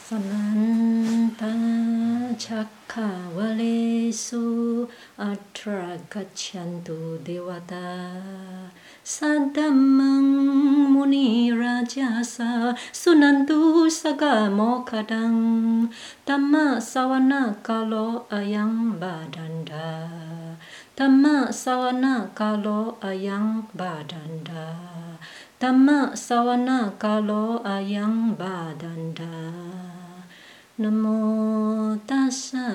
Samanta Chakkavalesu Atra Gachantu Devata Sadamang Muni Rajasa Sunantu Saga Mokadang Dhamma Sawana Kalo Ayang Badanda Dhamma Sawana Kalo Ayang Badanda Dhamma Sawana Kalo Ayang Badanda Namo Tassa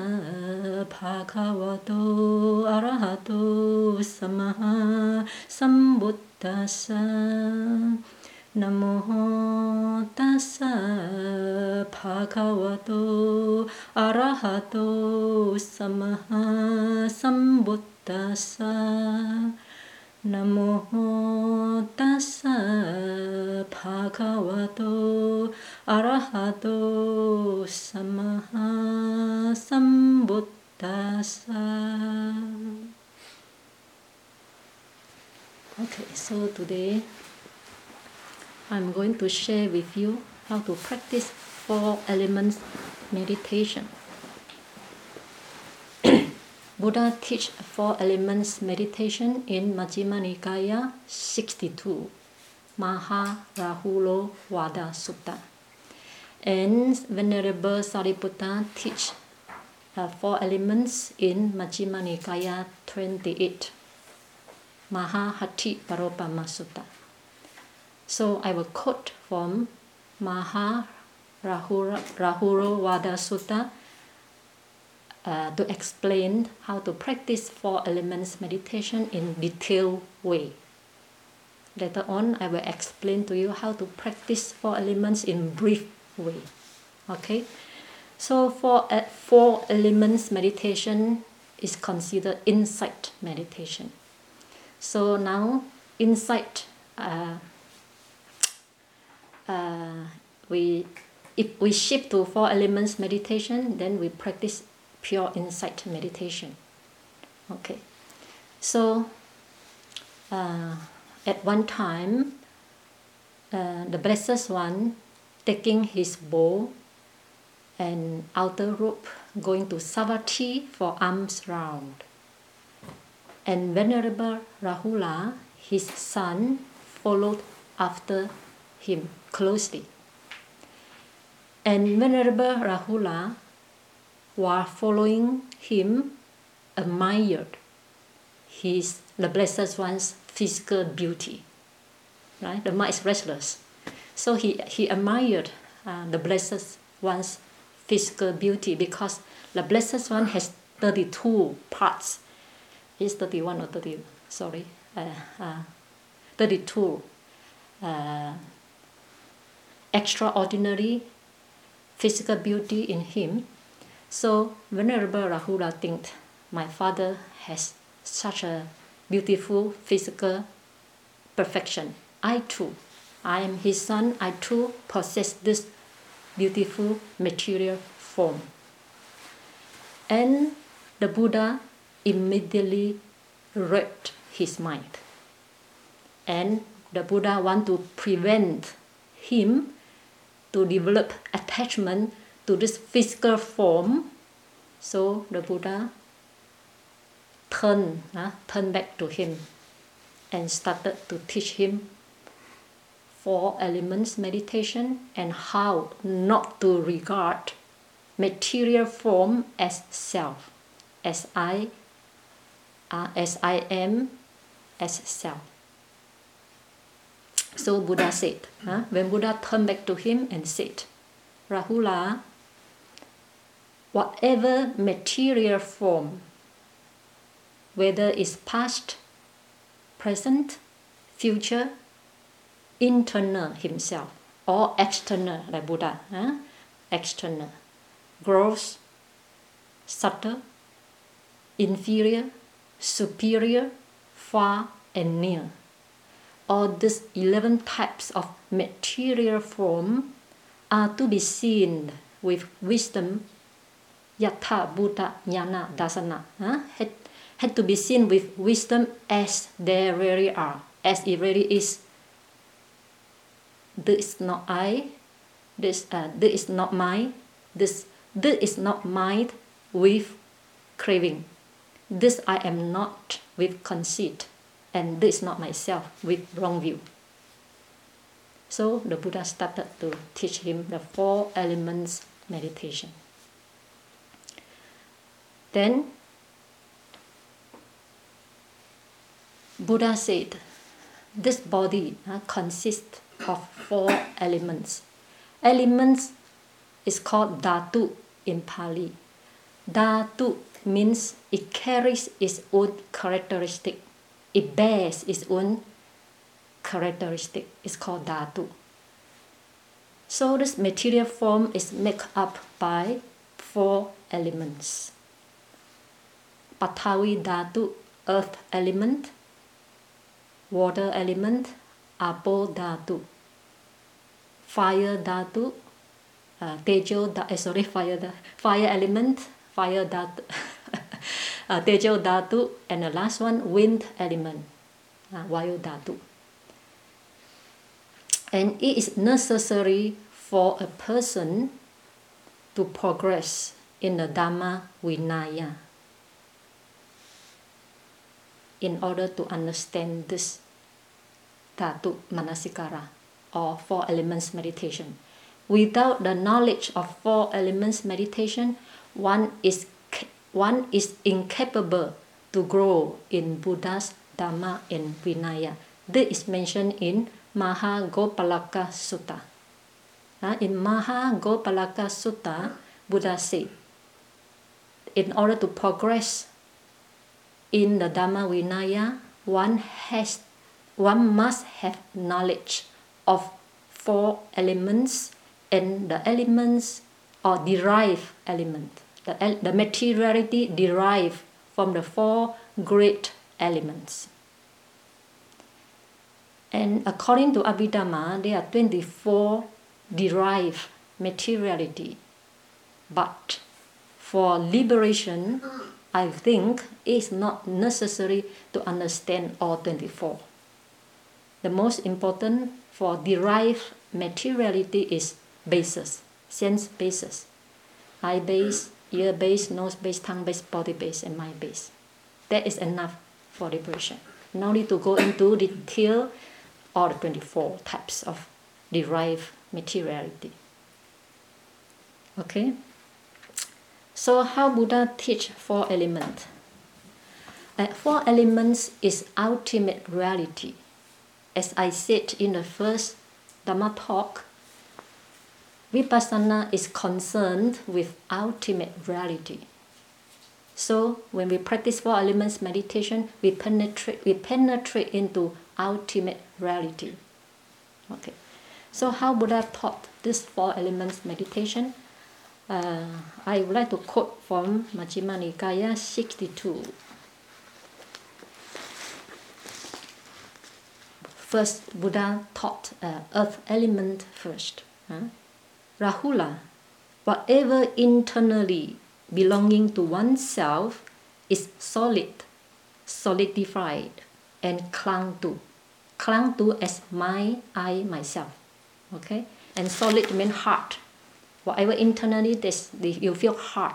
Bhagavato Arahato Sammaha Sambuddhassa Namo Tassa Bhagavato Arahato Sammaha Sambuddhassa Namo Tassa Bhagavato Arahato Sammaha Sambuddhassa. Okay, so today I'm going to share with you how to practice 4 elements meditation. Buddha teach 4 elements meditation in Majjhima Nikaya 62, Maharahula Vada Sutta. And Venerable Sariputta teach 4 elements in Majjhima Nikaya 28, Mahahati Paropama Sutta. So I will quote from Maharahula Vada Sutta to explain how to practice 4 elements meditation in detailed way. Later on, I will explain to you how to practice 4 elements in brief way. Okay? So 4 elements meditation is considered insight meditation. So now, insight, if we shift to 4 elements meditation, then we practice pure insight meditation. Okay, so at one time, the Blessed One taking his bow and outer robe going to Savatthi for alms round. And Venerable Rahula, his son, followed after him closely. And Venerable Rahula, while following him, admired the Blessed One's physical beauty. Right? The mind is restless. So he admired the Blessed One's physical beauty because the Blessed One has 32 parts. It's 31 or 30, sorry. 32 extraordinary physical beauty in him. So Venerable Rahula thinks, my father has such a beautiful physical perfection. I too, I am his son, I too possess this beautiful material form. And the Buddha immediately read his mind. And the Buddha want to prevent him to develop attachment to this physical form. So the Buddha turned back to him and started to teach him 4 elements meditation and how not to regard material form as self, as I am, as self. So Buddha said, when Buddha turned back to him and said, Rahula, whatever material form, whether it's past, present, future, internal himself, or external, like Buddha, external, gross, subtle, inferior, superior, far, and near. All these 11 types of material form are to be seen with wisdom, yatha buddha jnana dasana, had to be seen with wisdom as they really are, as it really is. This is not I, this is not mine, This is not mind with craving. This I am not with conceit. And this is not myself with wrong view. So the Buddha started to teach him the 4 elements meditation. Then Buddha said, this body consists of 4 elements. Elements is called dhatu in Pali. Dhatu means it carries its own characteristic. It bears its own characteristic. It's called dhatu. So this material form is made up by 4 elements. Pathavi dhatu, earth element. Water element, apo dhatu. Fire dhatu, fire element, fire dhatu, tejo dhatu, and the last one, wind element, vayu dhatu. And it is necessary for a person to progress in the Dhamma Vinaya in order to understand this dhatu manasikara or 4 elements meditation. Without the knowledge of 4 elements meditation, one is incapable to grow in Buddha's Dhamma and Vinaya. This is mentioned in Mahagopalaka Sutta. In Mahagopalaka Sutta, Buddha said, in order to progress in the Dhamma Vinaya, one must have knowledge of 4 elements and the elements or derived element. The materiality derived from the 4 great elements. And according to Abhidhamma, there are 24 derived materiality. But for liberation, I think it's not necessary to understand all 24. The most important for derived materiality is bases, sense bases. Eye base, ear base, nose base, tongue base, body base, and mind base. That is enough for liberation. No need to go into detail all the 24 types of derived materiality. Okay? So how Buddha teach 4 elements? 4 elements is ultimate reality. As I said in the first Dhamma talk, Vipassana is concerned with ultimate reality. So when we practice 4 elements meditation, we penetrate into ultimate reality. Okay. So how Buddha taught this 4 elements meditation? I would like to quote from Majjhima Nikaya 62. First, Buddha taught earth element first. Rahula, whatever internally belonging to oneself is solid, solidified, and clung to. Clung to as my, I, myself. Okay? And solid means hard. Whatever internally you feel hard.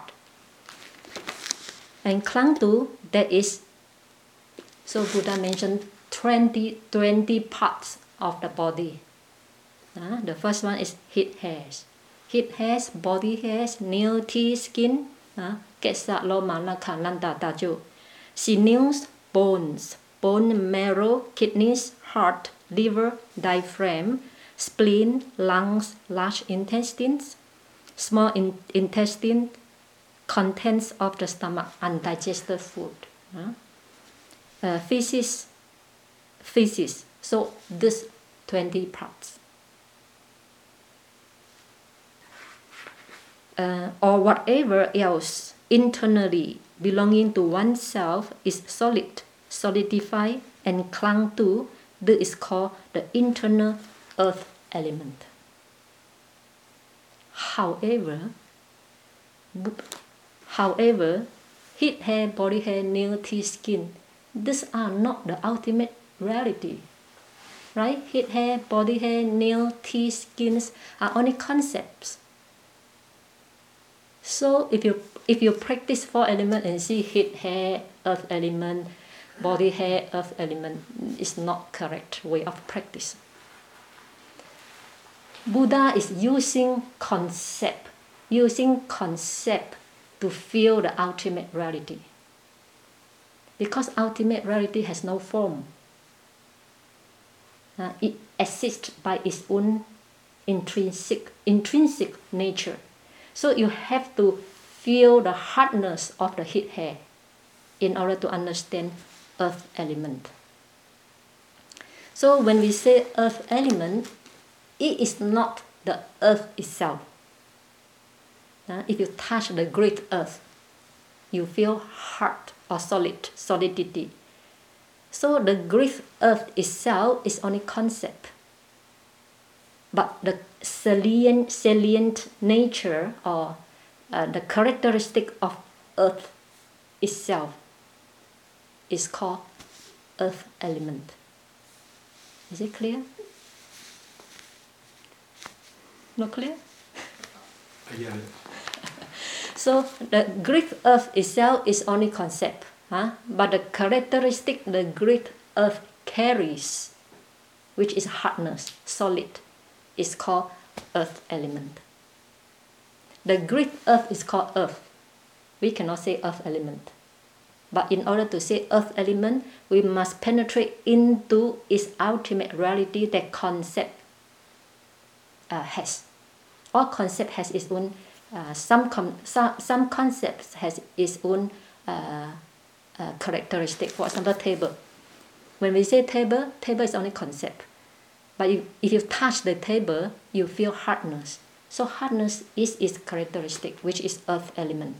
And clung to, that is, so Buddha mentioned 20 parts of the body. The first one is head hairs. Head hairs, body hairs, nail, teeth, skin, kesa, loma, naka, nanda, tajo. Sinews, bones, bone marrow, kidneys, heart, liver, diaphragm, spleen, lungs, large intestines, small intestine, contents of the stomach, undigested food. Feces. So this 20 parts. Or whatever else internally belonging to oneself is solid, solidified, and clung to. This is called the internal earth element. However, head hair, body hair, nail, teeth, skin, these are not the ultimate reality. Right? Head hair, body hair, nail, teeth, skins are only concepts. So if you practice 4 elements and see head, hair, earth element, body, hair, earth element, is not correct way of practice. Buddha is using concept to feel the ultimate reality. Because ultimate reality has no form. It exists by its own intrinsic nature. So you have to feel the hardness of the head hair in order to understand earth element. So when we say earth element, it is not the earth itself. If you touch the great earth, you feel hard or solidity. So the great earth itself is only concept. But the salient nature or the characteristic of earth itself is called earth element. Is it clear? Not clear? Yeah. So the Greek earth itself is only concept, but the characteristic the Greek earth carries, which is hardness, solid, is called earth element. The Greek earth is called earth. We cannot say earth element. But in order to say earth element, we must penetrate into its ultimate reality that concept has. All concept has its own, some concepts has its own characteristic. For example, table. When we say table is only concept. But if you touch the table, you feel hardness. So hardness is its characteristic, which is earth element.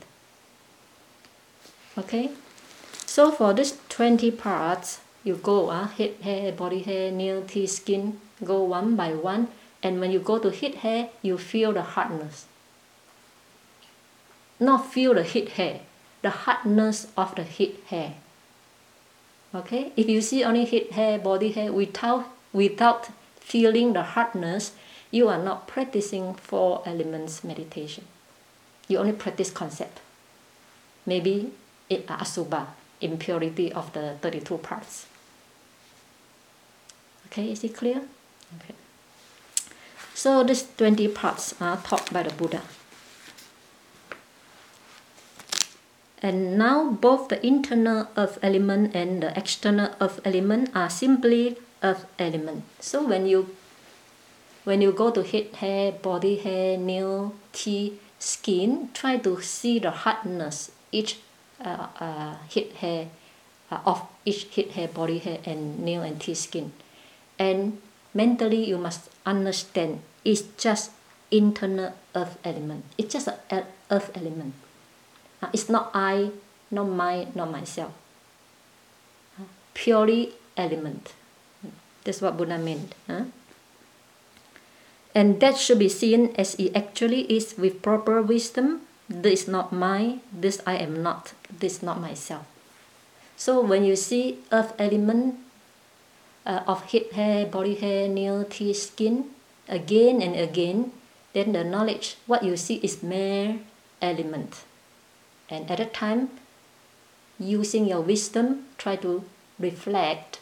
Okay? So for these 20 parts, you go head, hair, body hair, nail, teeth, skin, go one by one. And when you go to head hair, you feel the hardness. Not feel the head hair, the hardness of the head hair. Okay? If you see only head hair, body hair, without feeling the hardness, you are not practicing 4 elements meditation. You only practice concept. Maybe asubha, impurity of the 32 parts. Okay, is it clear? Okay. So these 20 parts are taught by the Buddha. And now both the internal earth element and the external earth element are simply earth element. So when you go to head hair, body hair, nail, teeth, skin, try to see the hardness each head hair of each head hair, body hair, and nail and teeth, skin. And mentally you must understand it's just internal earth element. It's just an earth element. It's not I, not mine, not myself. Purely element. That's what Buddha meant. And that should be seen as it actually is with proper wisdom. This is not mine, this I am not, this is not myself. So when you see earth element of head hair, body hair, nail, teeth, skin, again and again, then the knowledge, what you see is mere element. And at that time, using your wisdom, try to reflect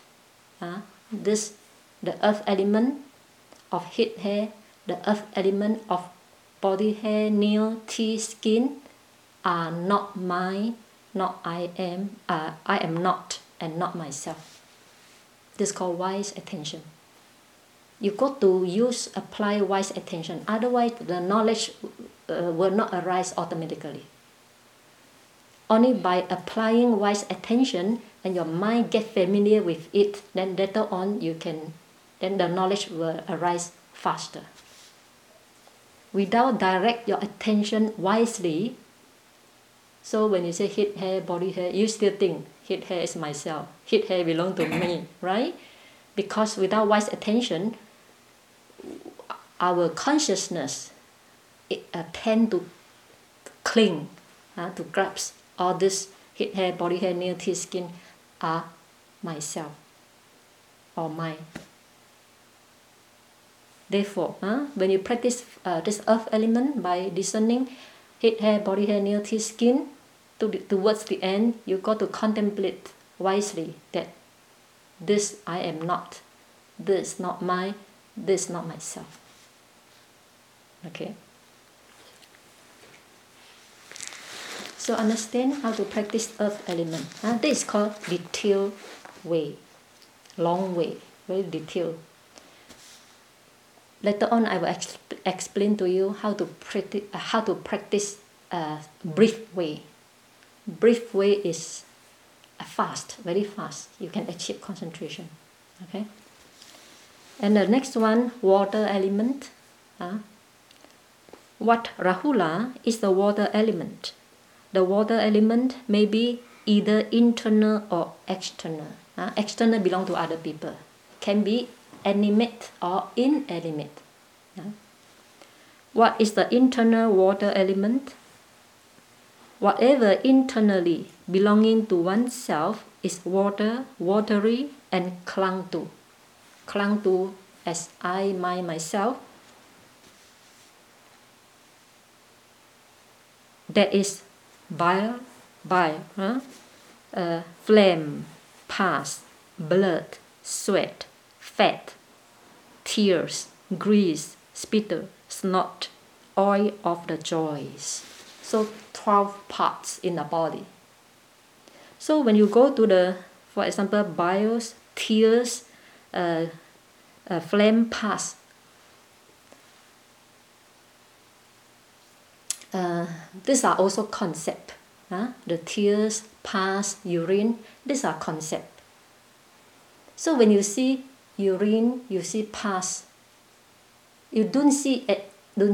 the earth element of head hair, the earth element of body hair, nail, teeth, skin are not mine, not I am not, and not myself. This is called wise attention. You got to apply wise attention, otherwise the knowledge will not arise automatically. Only by applying wise attention and your mind get familiar with it, then later on then the knowledge will arise faster. Without direct your attention wisely, so when you say head hair, body hair, you still think head hair is myself, head hair belongs to me, right? Because without wise attention, our consciousness tend to cling, to grasp all this head hair, body hair, nail, teeth, skin are myself or mine. Therefore, when you practice this earth element by discerning head, hair, body hair, nail, teeth, skin, towards the end, you got to contemplate wisely that this I am not, this not mine, this not myself. Okay? So understand how to practice earth element. This is called detailed way, long way, very detailed. Later on, I will explain to you how to practice brief way. Brief way is fast, very fast. You can achieve concentration. Okay. And the next one, water element. What Rahula is the water element. The water element may be either internal or external. External belong to other people. Can be animate or inanimate. What is the internal water element? Whatever internally belonging to oneself is water, watery, and clung to. Clung to as I, myself. That is bile, flame, pus, blood, sweat, fat, tears, grease, spittle, snot, oil of the joys. So 12 parts in the body. So when you go to the, for example, biles, tears, flame, pus, these are also concepts. The tears, pus, urine, these are concepts. So when you see urine, you see pus, you don't see it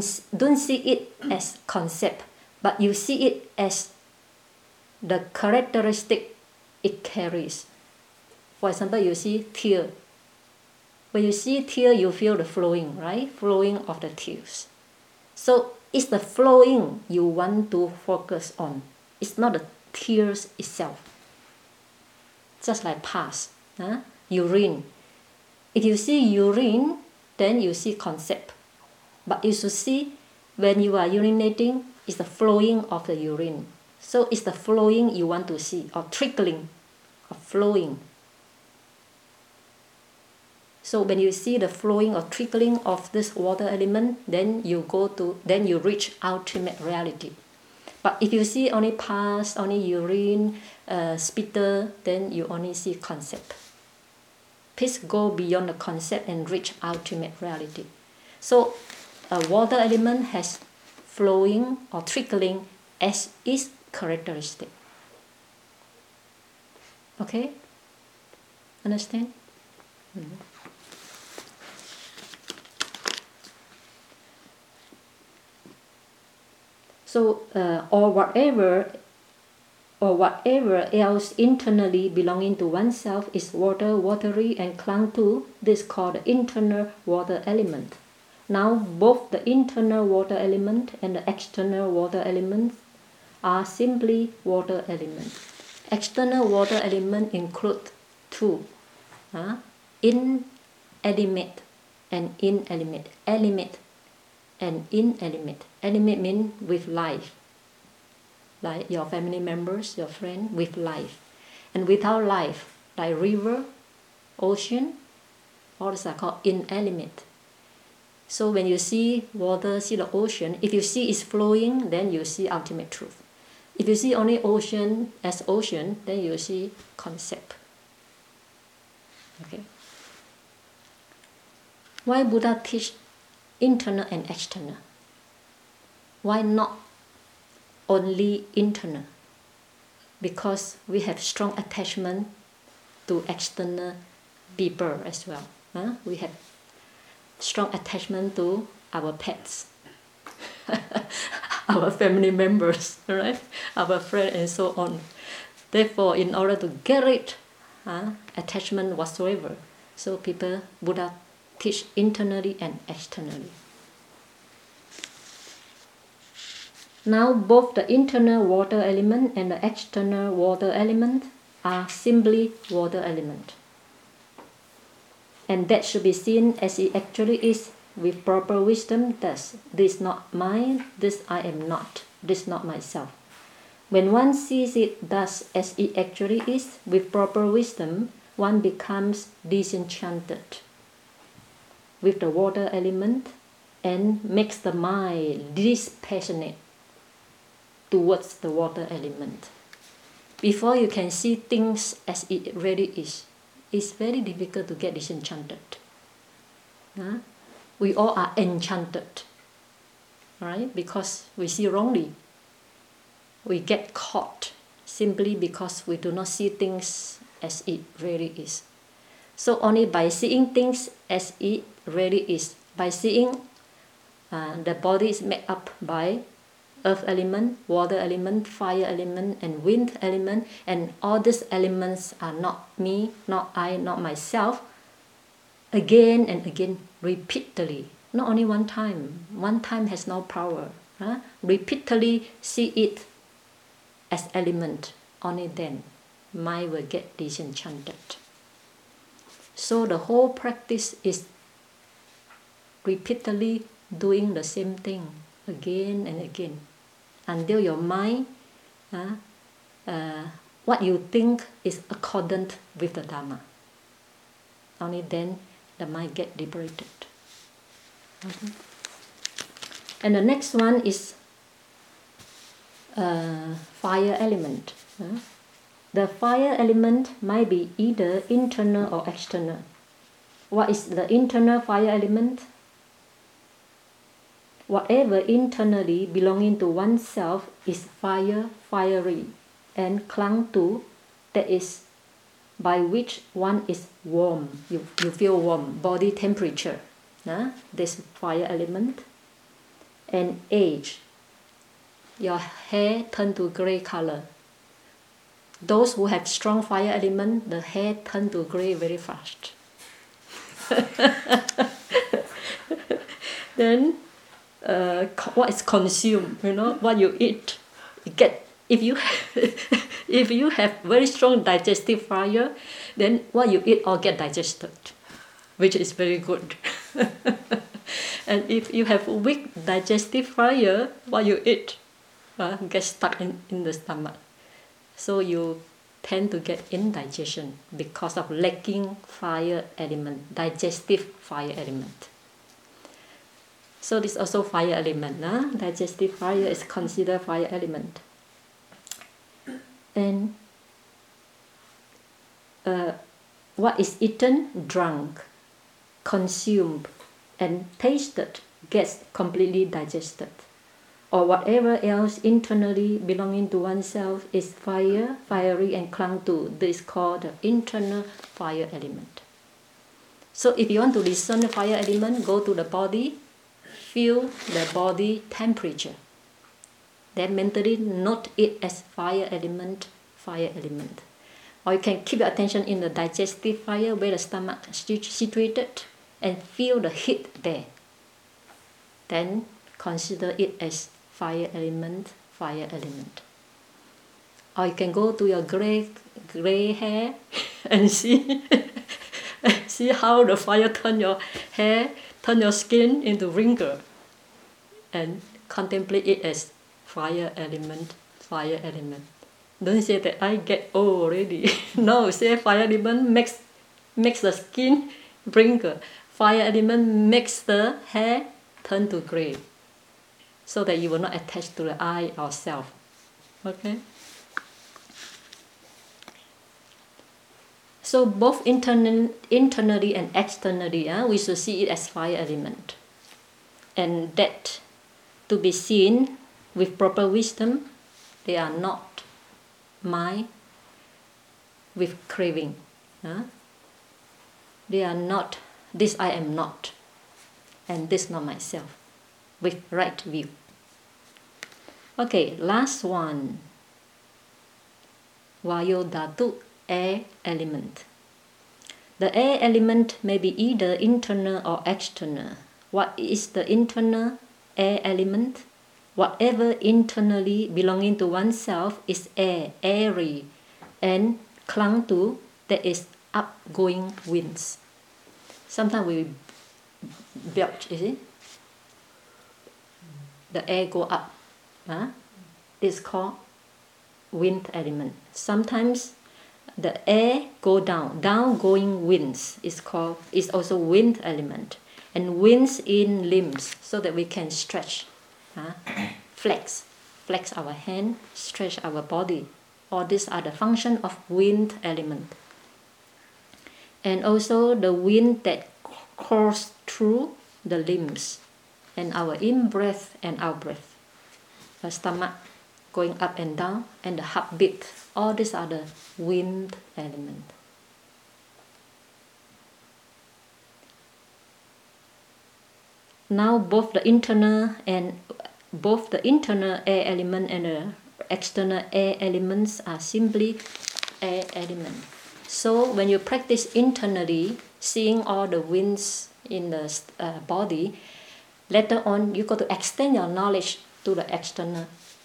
as concept, but you see it as the characteristic it carries. For example, you see tear. When you see tear, you feel the flowing, right? Flowing of the tears. So it's the flowing you want to focus on. It's not the tears itself. Just like pus, urine. If you see urine, then you see concept. But you should see when you are urinating, it's the flowing of the urine. So it's the flowing you want to see, or trickling, or flowing. So when you see the flowing or trickling of this water element, then you reach ultimate reality. But if you see only pus, only urine, spittle, then you only see concept. Please go beyond the concept and reach ultimate reality. So a water element has flowing or trickling as its characteristic. Okay? Understand? So, or whatever else internally belonging to oneself is water, watery, and clung to. This is called the internal water element. Now, both the internal water element and the external water element are simply water elements. External water element include two: inanimate and inanimate. Animate and inanimate. Animate means with life, like your family members, your friend, with life. And without life, like river, ocean, all these are called inanimate. So when you see water, see the ocean, if you see it's flowing, then you see ultimate truth. If you see only ocean as ocean, then you see concept. Okay. Why Buddha teach internal and external? Why not only internal? Because we have strong attachment to external people as well. We have strong attachment to our pets, our family members, right? Our friends and so on. Therefore, in order to get rid attachment whatsoever, so Buddha teach internally and externally. Now both the internal water element and the external water element are simply water element. And that should be seen as it actually is with proper wisdom. Thus, this is not mine, this I am not. This is not myself. When one sees it thus as it actually is, with proper wisdom, one becomes disenchanted with the water element and makes the mind dispassionate towards the water element. Before you can see things as it really is, it's very difficult to get disenchanted. We all are enchanted, right? Because we see wrongly. We get caught simply because we do not see things as it really is. So only by seeing things as it really is, by seeing the body is made up by earth element, water element, fire element, and wind element, and all these elements are not me, not I, not myself, again and again, repeatedly, not only one time. One time has no power. Repeatedly see it as element, only then mind will get disenchanted. So the whole practice is repeatedly doing the same thing again and again until your mind, what you think is accordant with the Dharma. Only then the mind get liberated. And the next one is fire element. The fire element might be either internal or external. What is the internal fire element? Whatever internally belonging to oneself is fiery, and clung to, that is, by which one is warm. You feel warm, body temperature. This fire element. And age. Your hair turn to gray color. Those who have strong fire element, the hair turn to gray very fast. Then what is consumed? What you eat. If you have very strong digestive fire, then what you eat all get digested, which is very good. And if you have weak digestive fire, what you eat gets stuck in the stomach. So you tend to get indigestion because of lacking fire element, digestive fire element. So this is also fire element. Digestive fire is considered fire element. And what is eaten, drunk, consumed, and tasted gets completely digested. Or whatever else internally belonging to oneself is fiery and clung to. This is called the internal fire element. So if you want to discern the fire element, go to the body, feel the body temperature. Then mentally note it as fire element. Or you can keep your attention in the digestive fire where the stomach is situated and feel the heat there. Then consider it as fire element. Or you can go to your gray hair and see how the fire turn your hair, turn your skin into wrinkle, and contemplate it as fire element. Don't say that I get old already. No, say fire element makes the skin wrinkle. Fire element makes the hair turn to gray, so that you will not attach to the I or self. Okay? So both internally and externally, we should see it as fire element. And that to be seen with proper wisdom, they are not mind with craving. They are not, this I am not, and this not myself, with right view. Okay, last one. Vayu Dhatu, air element. The air element may be either internal or external. What is the internal air element? Whatever internally belonging to oneself is air, airy, and clung to, that is upgoing winds. Sometimes we belch, you see? The air go up. is called wind element. Sometimes the air go down, going winds is also wind element, and winds in limbs so that we can stretch, flex our hand, stretch our body. All these are the function of wind element. And also the wind that course through the limbs and our in-breath and out-breath. The stomach going up and down and the heartbeat. All these are the wind element. Now both the internal air element and the external air elements are simply air element. So when you practice internally, seeing all the winds in the body, later on you got to extend your knowledge to the external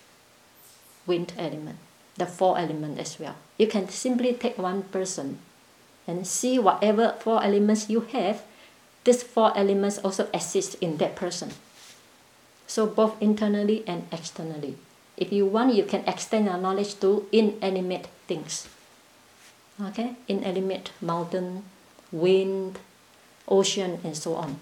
wind element, the 4 elements as well. You can simply take one person and see whatever 4 elements you have, these 4 elements also exist in that person. So both internally and externally. If you want, you can extend your knowledge to inanimate things. Okay? Inanimate mountain, wind, ocean, and so on.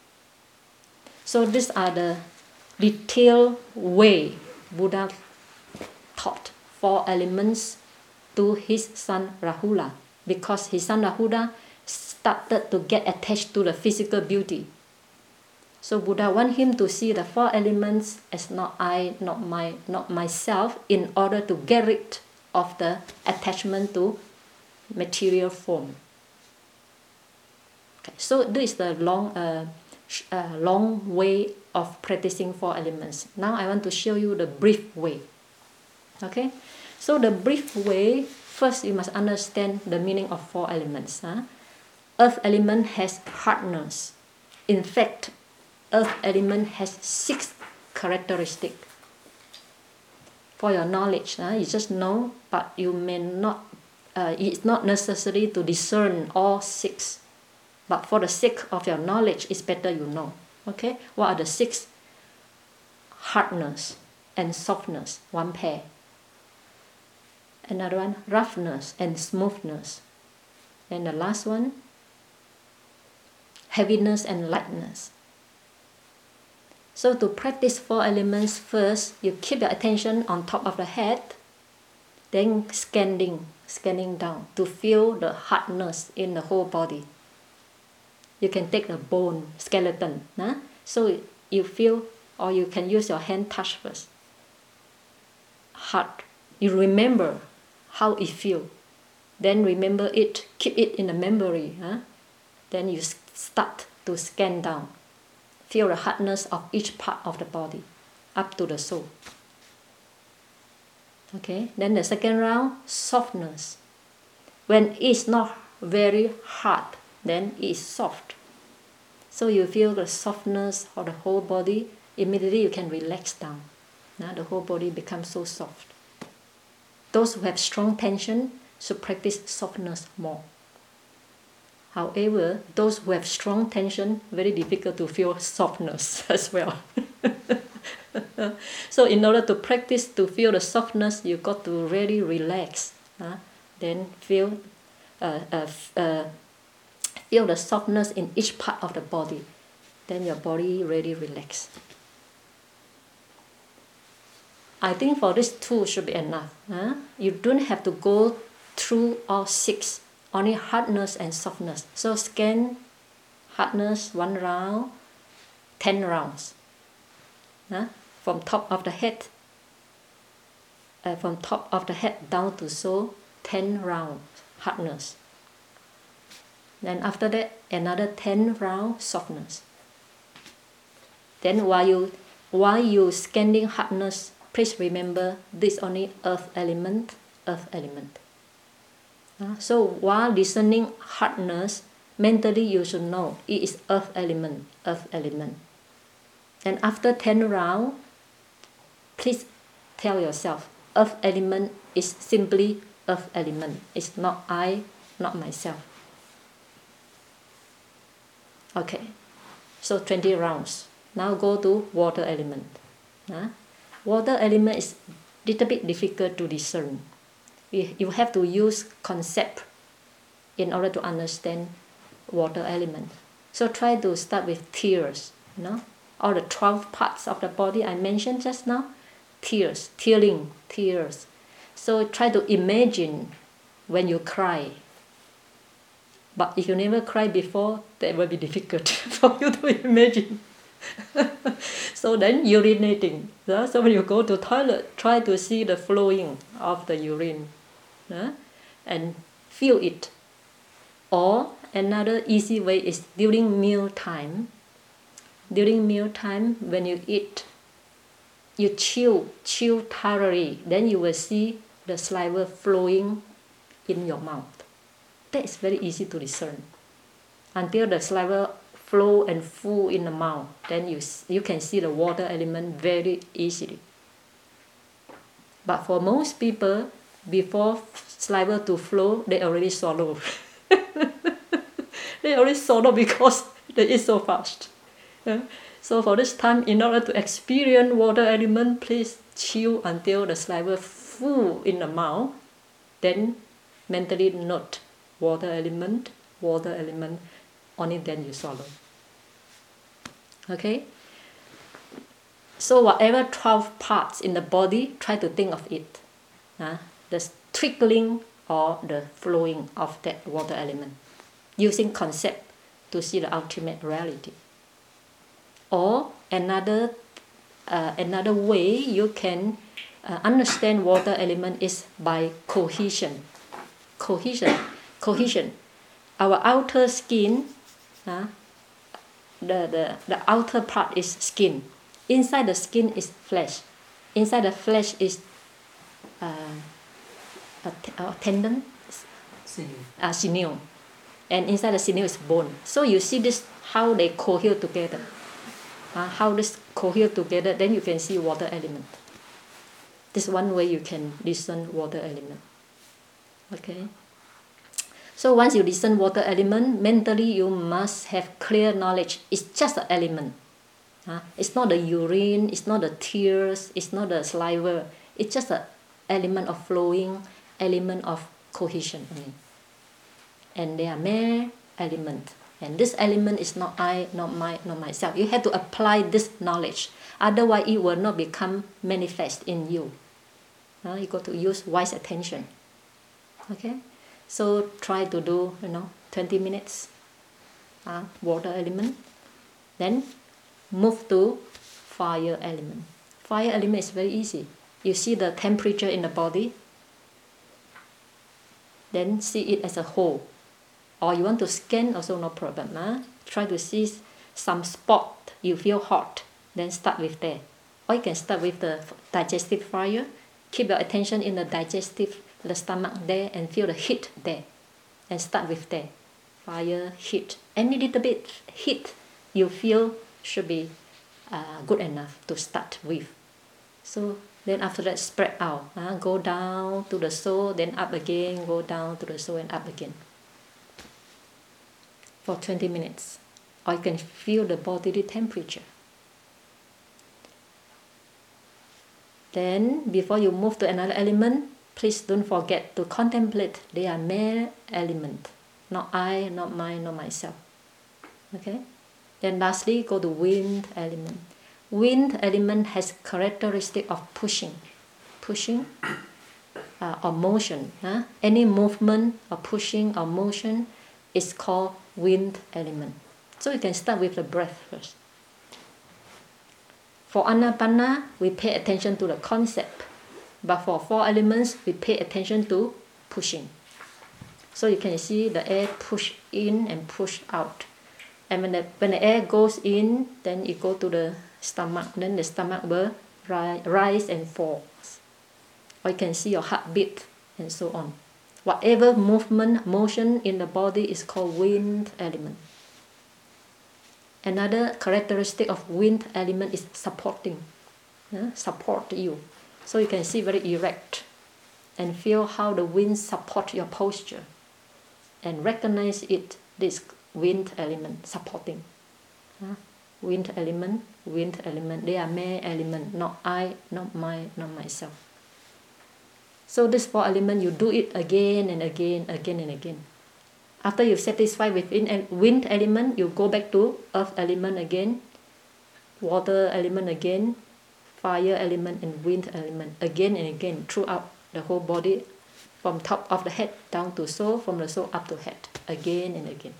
So these are the detailed way Buddha taught 4 elements to his son Rahula, because his son Rahula started to get attached to the physical beauty. So Buddha want him to see the 4 elements as not I, not myself, in order to get rid of the attachment to material form. Okay, so this is the long way of practicing 4 elements. Now I want to show you the brief way. Okay, so the brief way, first you must understand the meaning of 4 elements. Earth element has hardness. In fact, Earth element has 6 characteristics. For your knowledge, you just know, but you may not. It's not necessary to discern all 6. But for the sake of your knowledge, it's better you know. Okay, what are the 6? Hardness and softness, 1 pair. Another one, roughness and smoothness. And the last one, heaviness and lightness. So to practice 4 elements, first you keep your attention on top of the head, then scanning down to feel the hardness in the whole body. You can take the bone, skeleton. So you feel, or you can use your hand touch first. Hard. You remember how it feels. Then remember it, keep it in the memory. Then you start to scan down. Feel the hardness of each part of the body, up to the soul. Okay, then the second round, softness. When it's not very hard, then it's soft. So you feel the softness of the whole body, immediately you can relax down. Now the whole body becomes so soft. Those who have strong tension should practice softness more. However, those who have strong tension, very difficult to feel softness as well. So in order to practice to feel the softness, you got to really relax. Then feel the softness in each part of the body. Then your body really relax. I think for this 2 should be enough. You don't have to go through all 6. Only hardness and softness. So scan hardness 1 round, 10 rounds. From top of the head, down to soul, 10 rounds hardness. Then after that, another 10 rounds softness. Then while you scanning hardness, please remember this only earth element. So while listening hardness, mentally you should know it is earth element. And after 10 rounds, please tell yourself, earth element is simply earth element. It's not I, not myself. Okay, so 20 rounds. Now go to water element. Water element is little bit difficult to discern. You have to use concept in order to understand water element. So try to start with tears, all the 12 parts of the body I mentioned just now, tears. So try to imagine when you cry. But if you never cried before, that will be difficult for you to imagine. So then urinating. So when you go to toilet, try to see the flowing of the urine and feel it. Or another easy way is during meal time. During meal time, when you eat, you chew thoroughly, then you will see the saliva flowing in your mouth. That is very easy to discern. Until the saliva flow and full in the mouth, then you can see the water element very easily. But for most people, before saliva to flow, they already swallow. They already swallow because they eat so fast. So for this time, in order to experience water element, please chew until the saliva full in the mouth. Then mentally note water element, only then you swallow. Okay? So whatever 12 parts in the body, try to think of it. The trickling or the flowing of that water element. Using concept to see the ultimate reality. Or another way you can understand water element is by cohesion. Cohesion. Our outer skin, the outer part is skin. Inside the skin is flesh. Inside the flesh is a tendon, sinew. And inside the sinew is bone. So you see this, how they cohere together. How this cohere together, then you can see water element. This is one way you can discern water element. Okay. So once you discern water element, mentally you must have clear knowledge. It's just an element. It's not the urine, it's not the tears, it's not the saliva. It's just an element of flowing, element of cohesion. And they are mere element. And this element is not I, not myself. You have to apply this knowledge. Otherwise, it will not become manifest in you. You got to use wise attention. Okay? So try to do, 20 minutes water element. Then move to fire element. Fire element is very easy. You see the temperature in the body. Then see it as a whole. Or you want to scan, also no problem. Try to see some spot you feel hot, then start with there. Or you can start with the digestive fire. Keep your attention in the stomach there, and feel the heat there. And start with there. Fire, heat. Any little bit heat you feel should be good enough to start with. So then after that, spread out. Go down to the soul, then up again. Go down to the soul and up again. For 20 minutes. Or you can feel the bodily temperature. Then, before you move to another element, please don't forget to contemplate they are mere element. Not I, not mine, not myself. Okay? Then lastly, go to wind element. Wind element has characteristic of pushing or motion. Any movement or pushing or motion is called wind element. So you can start with the breath first. For Anapana, we pay attention to the concept. But for 4 elements, we pay attention to pushing. So you can see the air push in and push out. And when the air goes in, then it go to the stomach. Then the stomach will rise and fall. Or you can see your heartbeat and so on. Whatever motion in the body is called wind element. Another characteristic of wind element is supporting. Support you. So you can see very erect and feel how the wind supports your posture. And recognize it, this wind element supporting. Wind element, they are mere element, not I, not mine, not myself. So this 4 elements, you do it again and again, again and again. After you've satisfied with wind element, you go back to earth element again, water element again, fire element and wind element again and again throughout the whole body, from top of the head down to sole, from the sole up to head, again and again.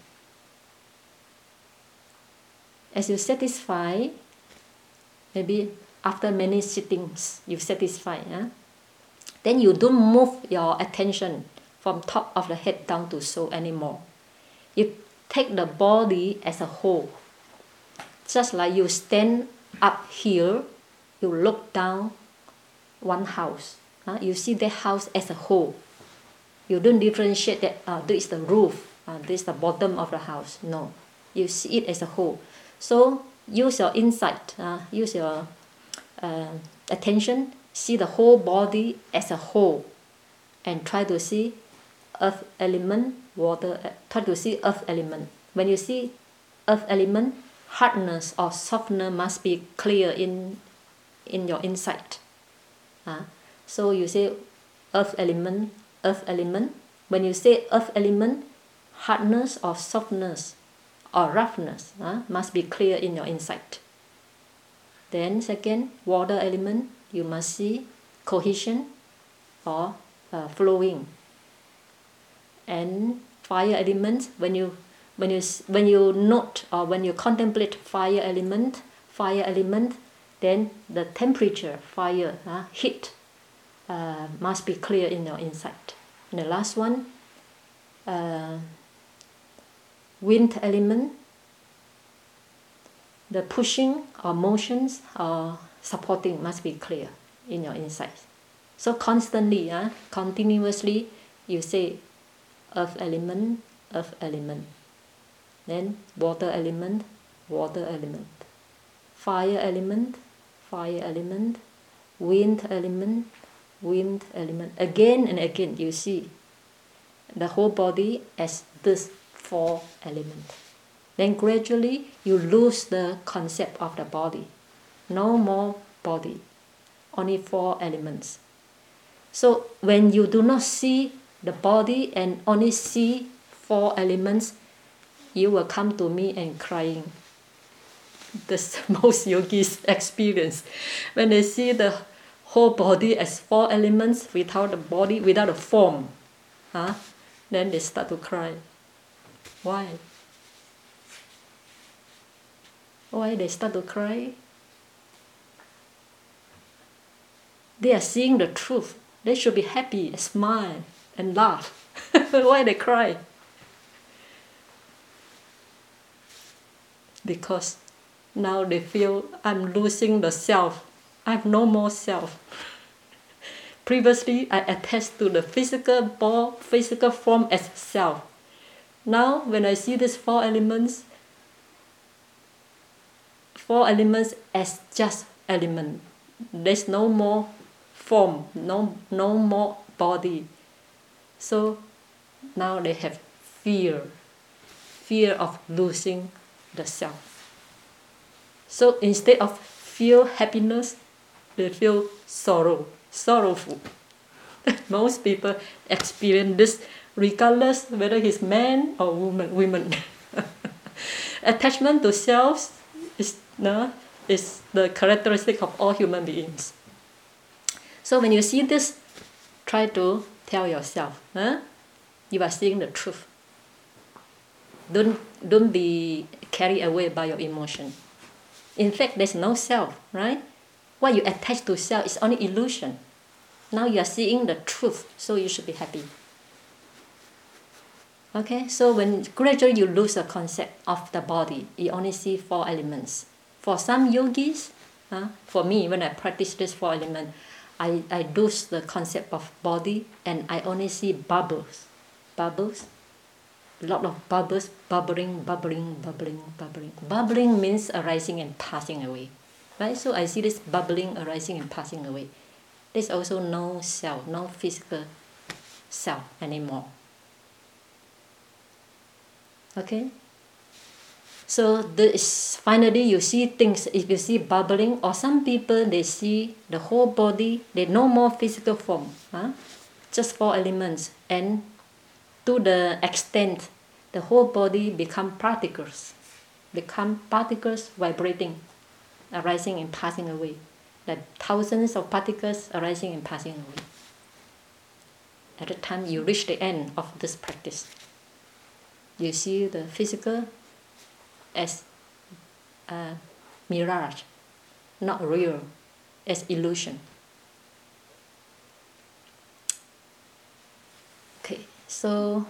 As you satisfy, maybe after many sittings, you satisfy, then you don't move your attention from top of the head down to sole anymore. You take the body as a whole. Just like you stand up here, you look down one house. You see that house as a whole. You don't differentiate that this is the roof, this is the bottom of the house. No, you see it as a whole. So use your insight, use your attention, see the whole body as a whole, and try to see earth element, water, try to see earth element. When you see earth element, hardness or softness must be clear in your insight. So you say earth element, earth element. When you say earth element, hardness or softness or roughness must be clear in your insight. Then second, water element, you must see cohesion or flowing. And fire element, when you note or when you contemplate fire element, then the temperature, fire, heat must be clear in your insight. And the last one, wind element, the pushing or motions or supporting must be clear in your insight. So constantly, continuously, you say earth element, then water element, fire element, wind element, again and again. You see the whole body as this 4 elements. Then gradually you lose the concept of the body. No more body, only 4 elements. So when you do not see the body and only see 4 elements, you will come to me and crying. This most yogis experience. When they see the whole body as 4 elements without the body, without a form, then they start to cry. Why? Why they start to cry? They are seeing the truth. They should be happy, smile, and laugh. Why they cry? Because now they feel I'm losing the self. I have no more self. Previously, I attached to the physical form as self. Now, when I see these 4 elements as just element, there's no more form, no more body. So now they have fear of losing the self. So instead of feel happiness, they feel sorrowful. Most people experience this regardless whether he's man or women. Attachment to self is the characteristic of all human beings. So when you see this, try to tell yourself, you are seeing the truth. Don't be carried away by your emotion. In fact, there's no self, right? What you attach to self is only illusion. Now you are seeing the truth, so you should be happy. Okay, so when gradually you lose the concept of the body, you only see 4 elements. For some yogis, for me, when I practice this 4 elements, I lose the concept of body and I only see bubbles. Bubbles, a lot of bubbles, bubbling. Bubbling means arising and passing away. Right? So I see this bubbling, arising and passing away. There's also no self, no physical self anymore. Okay? So this finally you see things, if you see bubbling, or some people they see the whole body, they no more physical form. just 4 elements, and to the extent the whole body become particles vibrating, arising and passing away, like thousands of particles arising and passing away. At the time you reach the end of this practice, you see the physical as a mirage, not real, as illusion. Okay, so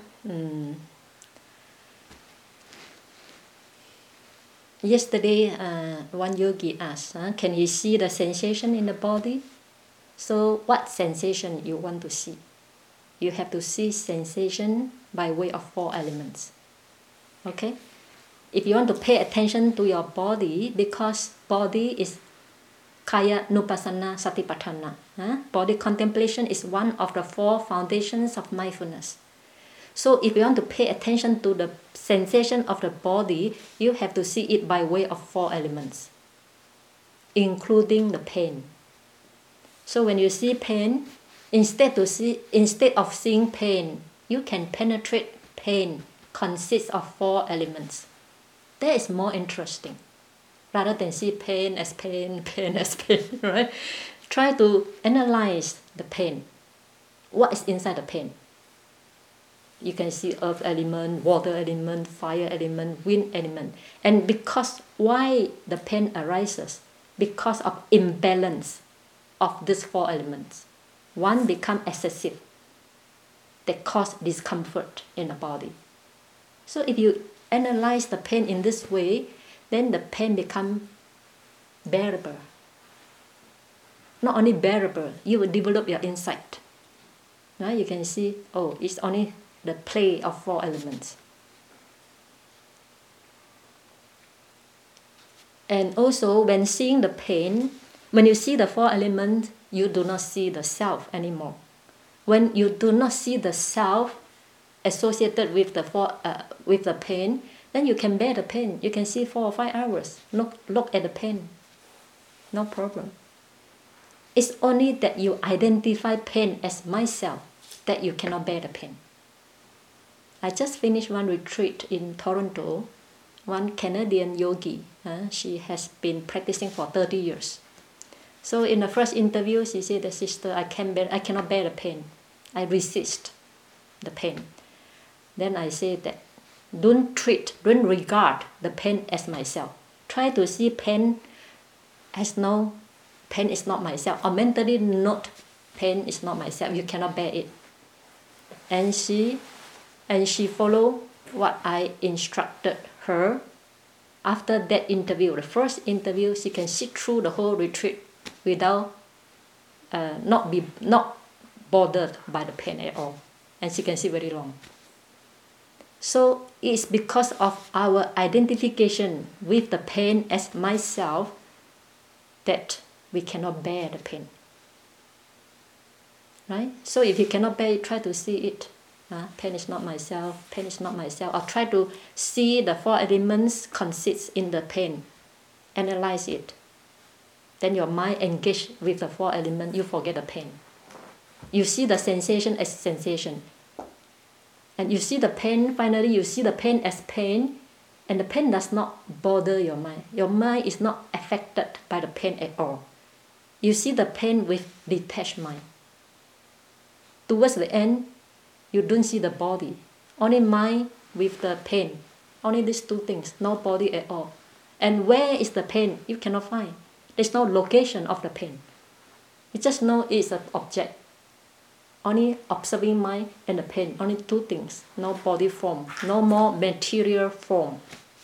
yesterday one yogi asked, can he see the sensation in the body? So what sensation you want to see? You have to see sensation by way of 4 elements. Okay? If you want to pay attention to your body, because body is Kaya Nupassana Satipatthana. Body contemplation is one of the 4 foundations of mindfulness. So if you want to pay attention to the sensation of the body, you have to see it by way of 4 elements, including the pain. So when you see pain, instead of seeing pain, you can penetrate pain consists of 4 elements. That is more interesting, rather than see pain as pain, pain as pain, right? Try to analyze the pain. What is inside the pain? You can see earth element, water element, fire element, wind element. And because why the pain arises? Because of imbalance of these 4 elements. One become excessive, that cause discomfort in the body. So if you analyze the pain in this way, then the pain become bearable. Not only bearable, you will develop your insight. Now you can see, oh, it's only the play of 4 elements. And also, when seeing the pain, when you see the 4 elements, you do not see the self anymore. When you do not see the self associated with the pain, then you can bear the pain. You can see 4 or 5 hours. Look at the pain. No problem. It's only that you identify pain as myself that you cannot bear the pain. I just finished one retreat in Toronto. One Canadian yogi. She has been practicing for 30 years. So in the first interview, she said, "Sister, I cannot bear the pain. I resist the pain." Then I said that don't regard the pain as myself. Try to see pain as no, pain is not myself. Or mentally not, pain is not myself. You cannot bear it. And she followed what I instructed her. After that interview, the first interview, she can sit through the whole retreat without not bothered by the pain at all, and she can sit very long. So it's because of our identification with the pain as myself that we cannot bear the pain. Right? So if you cannot bear it, try to see it. Pain is not myself, pain is not myself. Or try to see the 4 elements consists in the pain. Analyze it. Then your mind engaged with the 4 elements, you forget the pain. You see the sensation as sensation. And you see the pain, finally you see the pain as pain, and the pain does not bother your mind. Your mind is not affected by the pain at all. You see the pain with detached mind. Towards the end, you don't see the body. Only mind with the pain. Only these 2 things, no body at all. And where is the pain? You cannot find. There's no location of the pain. You just know it's an object. Only observing mind and the pain. Only 2 things. No body form. No more material form.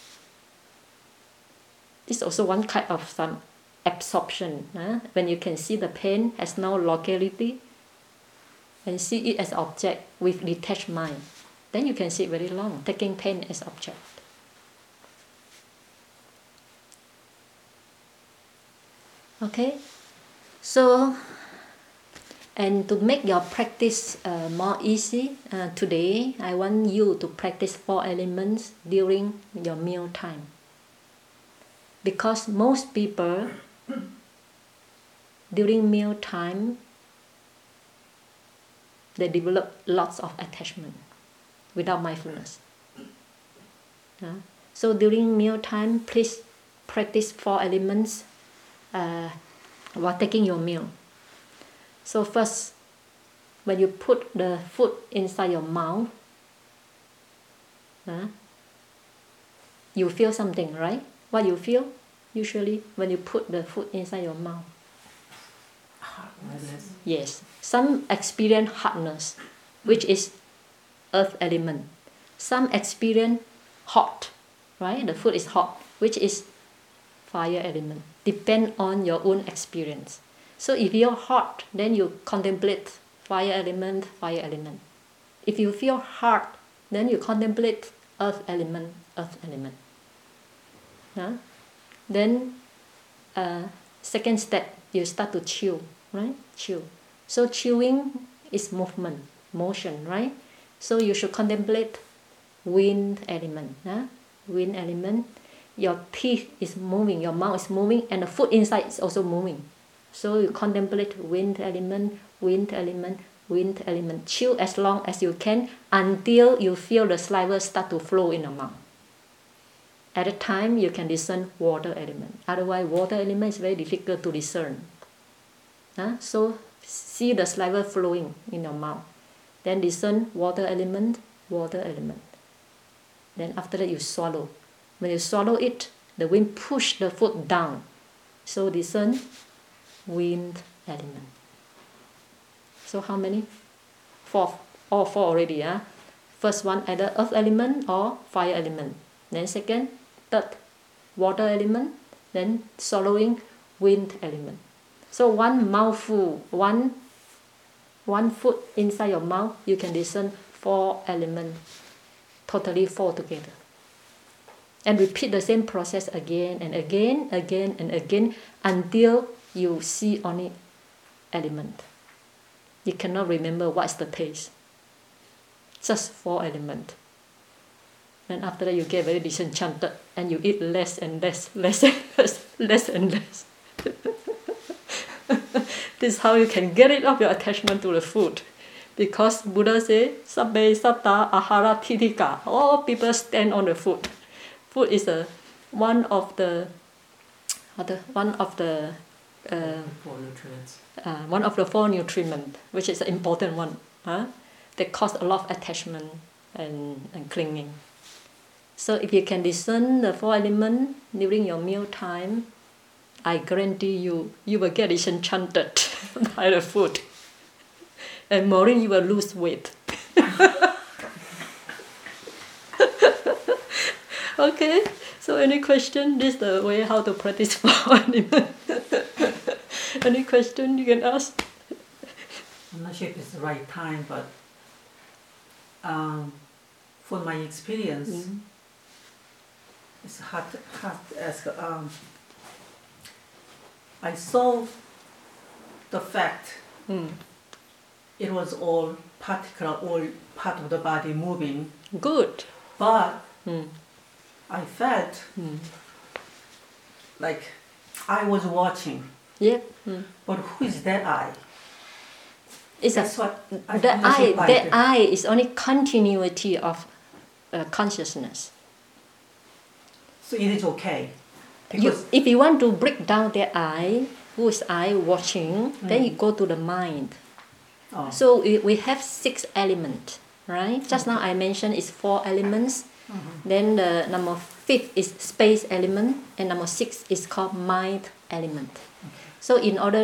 This is also one kind of some absorption. When you can see the pain has no locality and see it as object with detached mind, then you can sit very long, taking pain as object. Okay? So, and to make your practice more easy, today I want you to practice 4 elements during your meal time. Because most people, during meal time, They develop lots of attachment without mindfulness. So during meal time, please practice 4 elements while taking your meal. So first, when you put the food inside your mouth, you feel something, right? What you feel usually when you put the food inside your mouth? Hardness. Yes. Some experience hardness, which is earth element. Some experience hot, right? The food is hot, which is fire element. Depend on your own experience. So if you're hot, then you contemplate fire element, fire element. If you feel hard, then you contemplate earth element, earth element. Then second step, you start to chew, right? Chew. So chewing is movement, motion, right? So you should contemplate wind element. Wind element. Your teeth is moving, your mouth is moving, and the food inside is also moving. So you contemplate wind element, wind element, wind element. Chew as long as you can until you feel the saliva start to flow in the mouth. At a time, you can discern water element. Otherwise, water element is very difficult to discern. So see the saliva flowing in your mouth. Then discern water element, water element. Then after that, you swallow. When you swallow it, the wind push the food down. So discern wind element. So how many? 4. All 4 already. First one, either earth element or fire element. Then second, third, water element. Then swallowing, wind element. So one mouthful, one food inside your mouth, you can discern 4 elements, totally 4 together. And repeat the same process again and again, again and again, until you see only element. You cannot remember what's the taste. Just 4 elements. And after that, you get very disenchanted, and you eat less and less, less and less, less and less. This is how you can get rid of your attachment to the food. Because Buddha says, Sabbe satta ahara titika. All people stand on the food. Food is one of the 4 nutrients. One of the 4 nutrients, which is an important one. That cause a lot of attachment and clinging. So if you can discern the 4 elements during your meal time, I guarantee you will get disenchanted by the food. And Maureen, you will lose weight. Okay, so any question? This is the way how to practice 4 elements. Any question you can ask? I'm not sure if it's the right time, but for my experience, it's hard to ask. I saw the fact it was all particular, all part of the body moving. Good. But I felt like I was watching. Yep. But who is that I? That's what I that I is only continuity of consciousness. So it is okay. If you want to break down that I, who is I watching, then you go to the mind. Oh. So we have 6 elements, right? Just now I mentioned it's 4 elements. Then the number 5 is space element, and number 6 is called mind element. So in order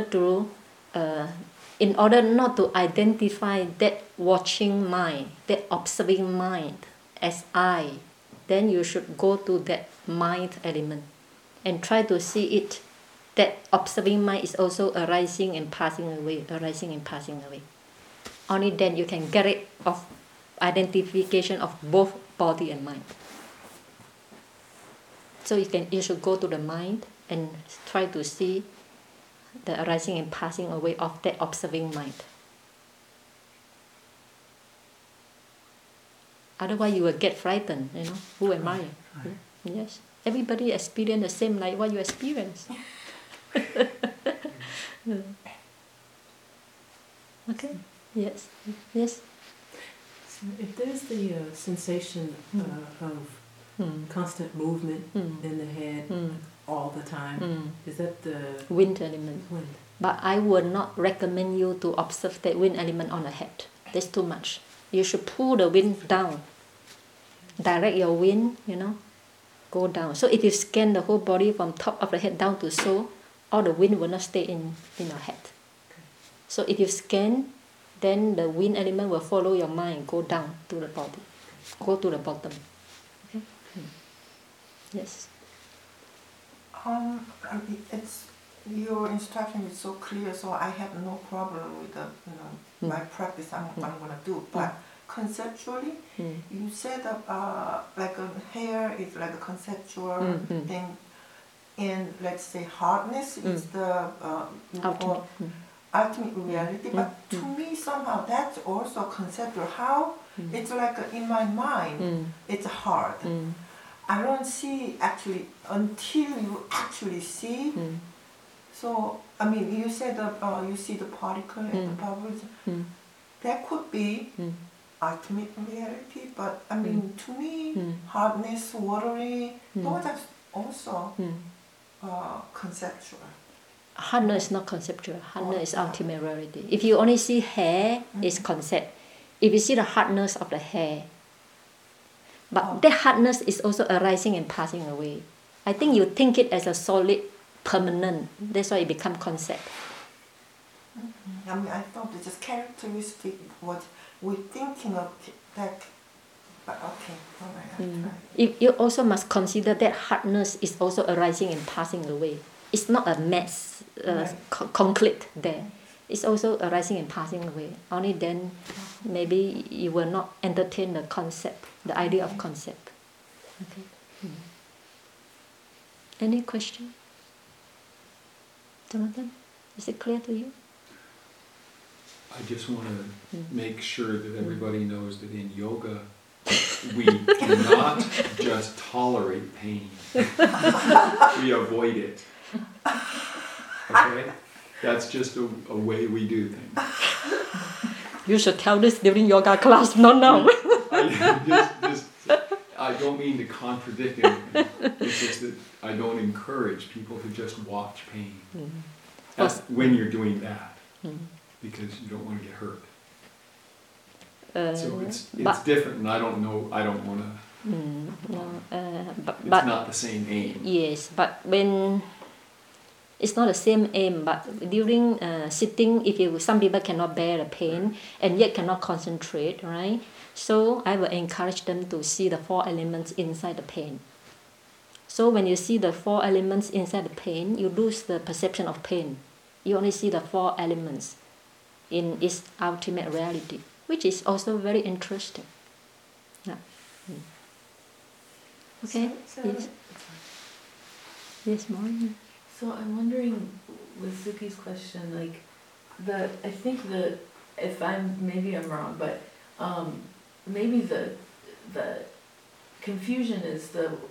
not to identify that watching mind, that observing mind as I, then you should go to that mind element and try to see it. That observing mind is also arising and passing away, arising and passing away. Only then you can get rid of identification of both body and mind. So you should go to the mind and try to see the arising and passing away of that observing mind. Otherwise you will get frightened, who am I? Right. Yes. Everybody experience the same like what you experience. Okay? Yes. Yes. So if there's the sensation of constant movement in the head all the time, is that the Wind element. wind? But I would not recommend you to observe the wind element on the head. That's too much. You should pull the wind down. Direct your wind, go down. So if you scan the whole body from top of the head down to sole, all the wind will not stay in your head. So if you scan, then the wind element will follow your mind, go down to the body, go to the bottom. Okay? Yes. It's your instruction is so clear, so I have no problem with the my practice. I'm gonna do, but conceptually, you said like a hair is like a conceptual thing, and let's say hardness is the ultimate reality. But to me, somehow that's also conceptual. How it's like in my mind, it's hard. I don't see actually until you actually see. So I mean, you said you see the particle and the bubbles. That could be ultimate reality, but I mean, to me, hardness, watery, those are also conceptual. Hardness is not conceptual. Hardness is ultimate reality. If you only see hair, it's concept. If you see the hardness of the hair, but that hardness is also arising and passing away. I think you think it as a solid, permanent. That's why it becomes concept. I mean, I thought it's just characteristic what we're thinking of that. But okay, all right. You also must consider that hardness is also arising and passing away. It's not a mass, concrete there. It's also arising and passing away. Only then, maybe you will not entertain the concept, the idea of concept. Okay. Any question? Jonathan, is it clear to you? I just want to make sure that everybody knows that in yoga, we do not just tolerate pain. We avoid it. Okay? That's just a way we do things. You should tell this during yoga class, not now. I don't mean to contradict anything. It's just that I don't encourage people to just watch pain. That's when you're doing that, because you don't want to get hurt. So it's different, and I don't want to. It's not the same aim. Yes, but when it's not the same aim, but during sitting, some people cannot bear the pain and yet cannot concentrate, right? So I will encourage them to see the 4 elements inside the pain. So when you see the 4 elements inside the pain, you lose the perception of pain. You only see the 4 elements in its ultimate reality, which is also very interesting. Yeah. Okay. Yes. Yes, Maureen. So I'm wondering, with Suki's question, like, I think if maybe I'm wrong, but maybe the confusion is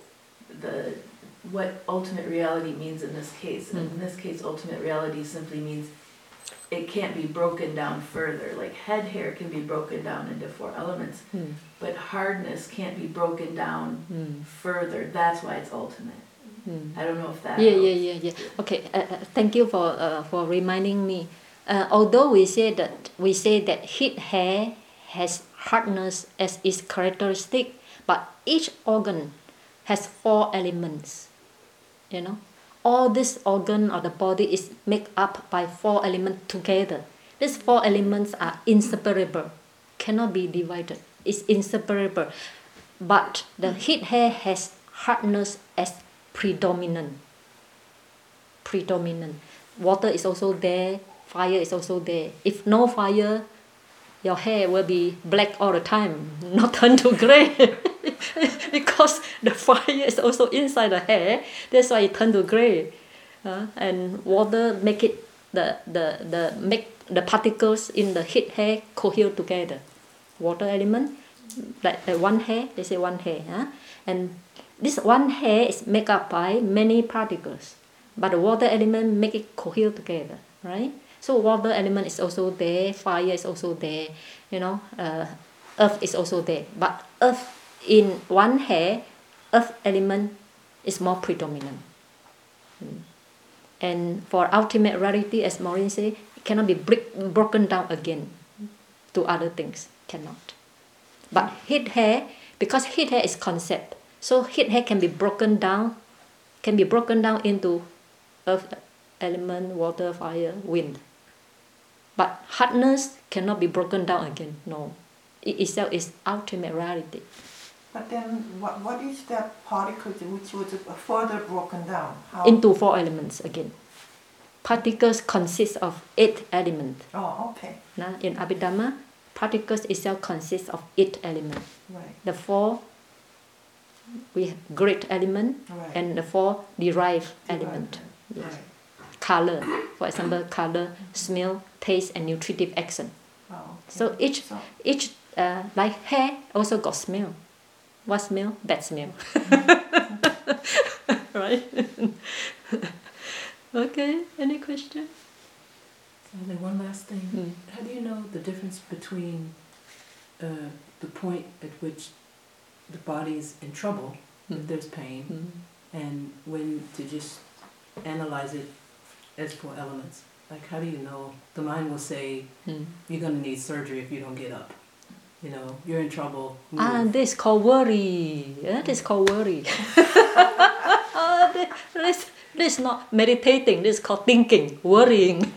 what ultimate reality means in this case. And in this case, ultimate reality simply means it can't be broken down further. Like head hair can be broken down into 4 elements, but hardness can't be broken down further. That's why it's ultimate. I don't know if that helps. Yeah. Okay, thank you for reminding me. Although we say that head hair has hardness as its characteristic, but each organ has 4 elements. All this organ of the body is made up by 4 elements together. These 4 elements are inseparable, cannot be divided. It's inseparable. But the head hair has hardness as predominant. Water is also there, fire is also there. If no fire, your hair will be black all the time, not turn to gray. Because the fire is also inside the hair, that's why it turn to gray. And water make it make the particles in the head hair cohere together. Water element, like one hair, they say one hair, and this one hair is made up by many particles, but the water element make it cohere together, right? So water element is also there, fire is also there, earth is also there. But earth in one hair, earth element is more predominant. And for ultimate reality, as Maureen said, it cannot be broken down again to other things. Cannot. But heat hair, because heat hair is concept, so heat hair can be broken down into earth element, water, fire, wind. But hardness cannot be broken down again. No. It itself is ultimate reality. But then what is that particles which was further broken down? How? Into 4 elements again. Particles consist of 8 elements. Oh, okay. Now, in Abhidhamma, particles itself consists of 8 elements. Right. The 4 we have great element, Right. and the 4 derived element. Yes. Right. Color, for example, color, smell, taste, and nutritive action. Oh, okay. So each like hair also got smell. What smell? Bad smell. Right? Okay, any question? And then one last thing. How do you know the difference between the point at which the body is in trouble, if there's pain, and when to just analyze it as 4 elements? Like, how do you know? The mind will say, you're going to need surgery if you don't get up. You're in trouble. Move. This is called worry. This is called worry. This is not meditating. This is called thinking, worrying.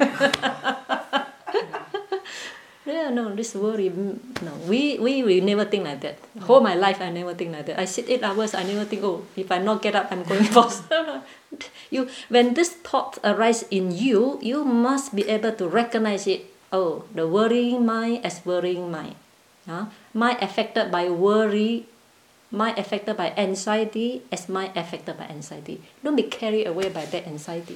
Yeah, no, this worry. No, we never think like that. Whole my life, I never think like that. I sit 8 hours, I never think, oh, if I not get up, I'm going for. When this thought arises in you, you must be able to recognize it. Oh, the worrying mind as worrying mind. Mind affected by worry, mind affected by anxiety as mind affected by anxiety. Don't be carried away by that anxiety.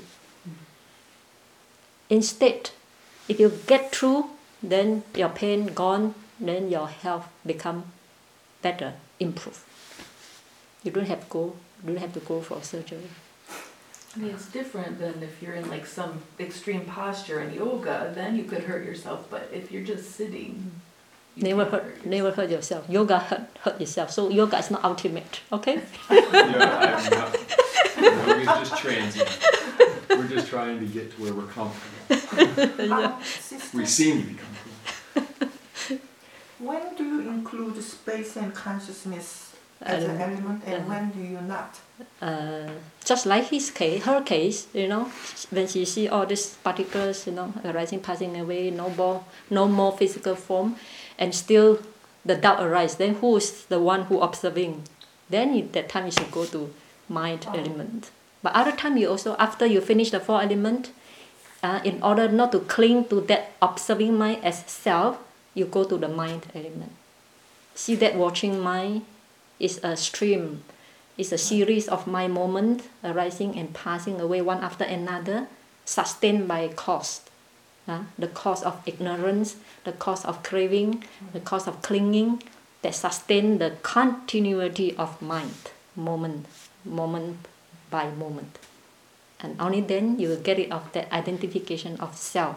Instead, if you get through, then your pain gone, then your health become better, improve. You don't have to go for surgery. I mean, it's different than if you're in like some extreme posture in yoga, then you could hurt yourself. But if you're just sitting, you never hurt yourself. Yoga hurt yourself. So yoga is not ultimate. Okay. Yeah, we're just transient. We're just trying to get to where we're comfortable. We seem to be comfortable. When do you include space and consciousness as an element, and when do you not? Just like her case, when she see all these particles, arising, passing away, no more physical form, and still the doubt arises. Then who is the one who observing? Then at that time you should go to mind element. But other time you also, after you finish the 4 elements, in order not to cling to that observing mind as self, you go to the mind element. See that watching mind is a stream. It's a series of mind moments arising and passing away one after another, sustained by cause. The cause of ignorance, the cause of craving, the cause of clinging, that sustain the continuity of mind, moment by moment. And only then you will get rid of that identification of self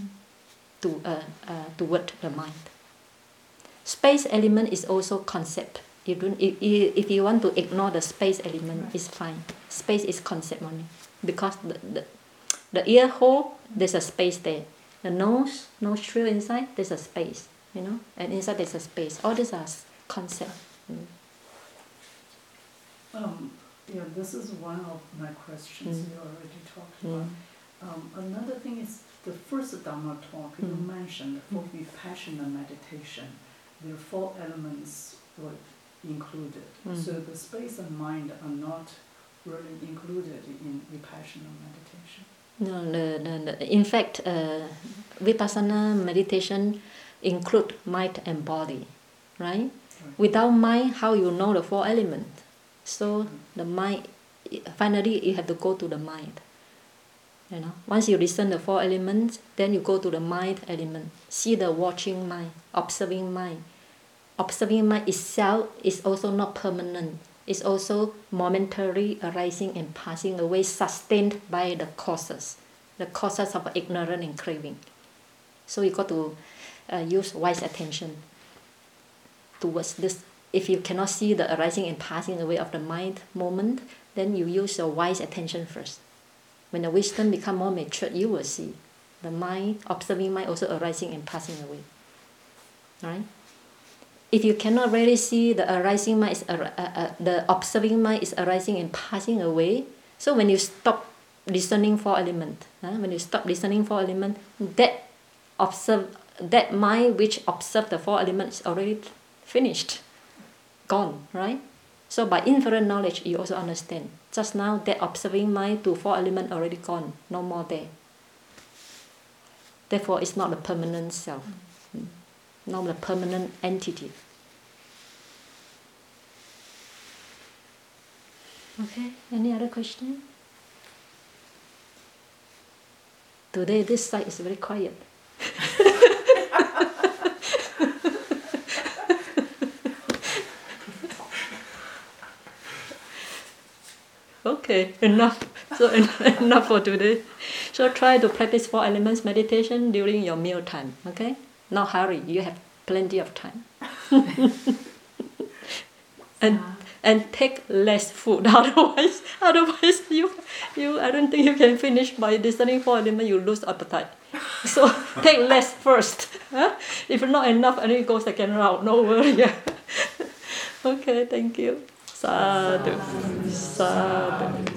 toward the mind. Space element is also concept. If you want to ignore the space element, it's fine. Space is concept only. Because the ear hole, there's a space there. The nostril inside, there's a space, and inside there's a space. All these are concepts. This is one of my questions you already talked about. Another thing is the first Dhamma talk you mentioned for Vipassana meditation, there are 4 elements were included. So the space and mind are not really included in Vipassana meditation. No. In fact, Vipassana meditation include mind and body, right? Without mind, how you know the 4 elements? So the mind, finally you have to go to the mind. Once you listen the 4 elements, then you go to the mind element. See the watching mind, observing mind. Observing mind itself is also not permanent. It's also momentary, arising and passing away, sustained by the causes. the causes of ignorance and craving. So you got to use wise attention towards this. If you cannot see the arising and passing away of the mind moment, then you use your wise attention first. When the wisdom become more mature, you will see the mind, observing mind also arising and passing away. Right? If you cannot really see the arising mind, the observing mind is arising and passing away, so when you stop listening for element, that mind which observed the four elements is already finished, gone, right? So by inferent knowledge, you also understand. Just now, that observing mind to four elements already gone, no more there. Therefore, it's not a permanent self, not a permanent entity. Okay, any other question? Today, this side is very quiet. Okay, enough. So enough for today. So try to practice four elements meditation during your meal time. Okay? Not hurry. You have plenty of time. and take less food. Otherwise you I don't think you can finish by listening four elements. You lose appetite. So take less first. Huh? If not enough, and then you go second round. No worry. Okay, thank you. Sadhu. Sadhu.